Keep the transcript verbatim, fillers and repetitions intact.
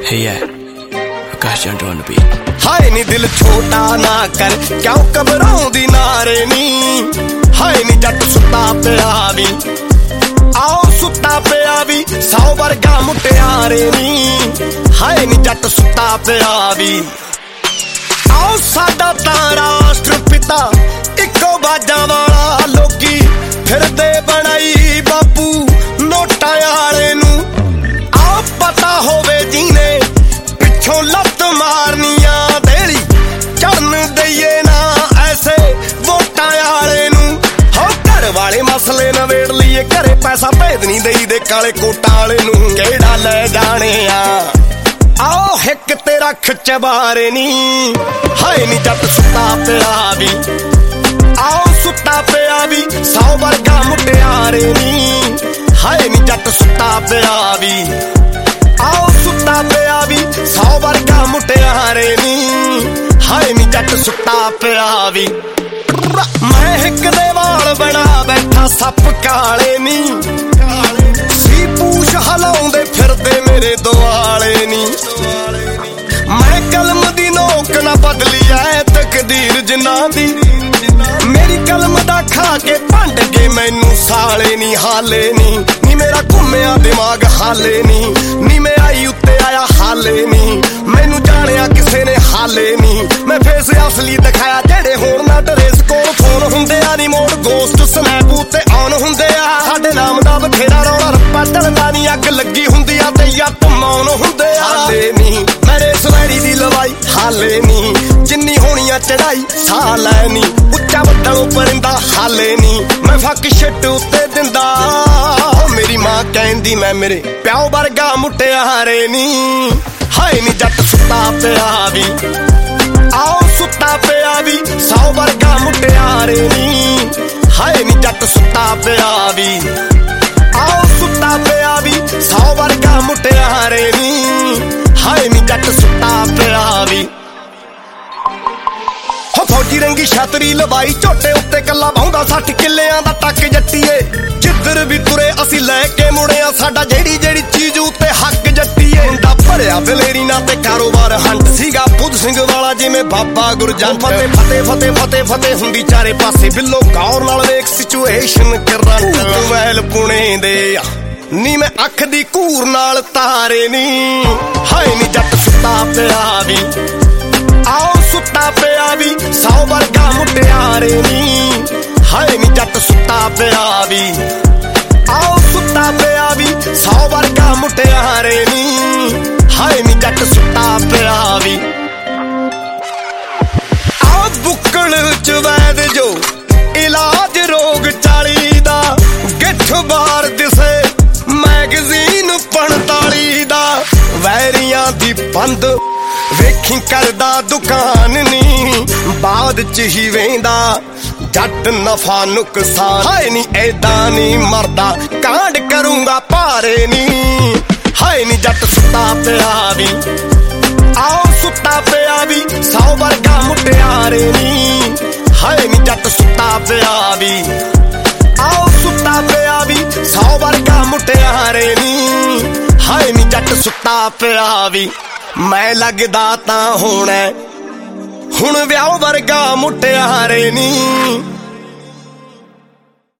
Hey yeah, Akash Junto on the beat. हाय नी दिल छोटा ना कर क्यों घबराउंदी नारे नी हाय नी जट सुता पिया वी आओ सुता पिया वी सौ वर्गा मुटियारे नी हाय नी जट सुता पिया वी आओ साडा तां राष्ट्र पिता इको बाजा वाला लोकी फिरदे बनाई बापू नोटा वाले नू आओ पता होवे जीने पिछों लत मारनिया देली चढ़न दईए ना ऐसे वोटां वाले नू हो घर वाले मसले नवेड़ लीए घरे पैसा भेज नहीं दई दे काले कोटां वाले नू केड़ा ले जाने आ आओ हिक तेरा खचबारे नी हाय नी जट सुता पिया वी आओ सुता पिया वी सौ वर्गा मुटियारे नी हाय नी जट सुता पिया वी आओ सुता पिया वी सौ वर्गा मुटियारे नी हाय नी जट सुता पिया वी मैं हिक दे वाल बना बैठा सप काले नी सी पूछ हलाउंदे फिरदे मेरे दुआले नी मैं कलम दी नोक ना बदली है तकदीर जिन्ना दी मेरी कलम दा खा के भंड के मैनू साले नी हाले नी नी मेरा घुम्या दिमाग हाले नी नी मैं आई उत्ते आया हाले नी मैनू जानिया किसे ने हाले नी मैं फेस असली दिखाया जेड़े होण ना ड्रेस कोल फोन हुंदे आ नी मोड़ गोस्ट स्नैप उत्ते ऑन हुंदे आ साडे नाम दा बथेरा रौला रप्पा टलदा नी अग लगी हुंदी आ ते यत मौन हुंदे आ हाले नी मेरे सवैरी दी लवाई हाले नी जिन्नी होनिया चढ़ाई सा लैनी उच्चा बदलों परिंदा हाले नी मैं फक शिट उत्ते दिंदा मेरी मां कहंदी मैं मेरे प्याओ वर्गा मुटियारे नी हाय नी जट सुता पिया वी आओ सुता पिया वी सौ वर्गा मुटियारे नी हाय नी जट सुता पिया वी आओ सुता पिया वी सौ वर्गा मुटियारे नी हाय नी जट सुता पिया वी फौजी रंगी छतरी लवाई झोटे उत्ते कला बाहुंदा सठ किल्लियां दा टक जट्टीए जिधर भी तुरे असी लैके मुड़िया साडा जेड़ी जेड़ी चीज उत्ते हक जट्टीए मुंडा भरिया दलेरी ना ते कारोबार हंट सीगा बुध सिंह वाला जिवें बाबा गुरजंट फते फते फते फते फते हुंदी चारे पासे बिल्लो गौर नाल वेख सिचुएशन करंट महल पुणे दे नी मैं अख दी घूर नाल तारे नी हाय नी जट सुता पिया वी आओ सुता पिया वी सौ वर्गा मुटियारे नी हाय नी जट सुता पिया वी आओ सुता पिया वी सौ वर्गा मुटियारे नी हाय नी जट सुता पिया वी आओ बुक्कल च वैद जो इलाज रोग चाली दा गिठ बार दिसे मैगजीन पंताली दा वैरियां दी बंद वेखी करदा दुकान नी बाद च ही वेंदा जट नफा नुकसान हाय नी ऐदा नी मरदा कांड करूंगा पारे नी हाय नी जट सुता पिया वी आओ सुता पिया वी सौ वर्गा मुटियारे नी हाय नी जट सुता पिया वी आओ सुता पिया वी सौ वर्गा मुटियारे नी हाय नी जट सुता पिया वी मैं लगदा तां होना हुण व्याह वर्गा मुटियारे नी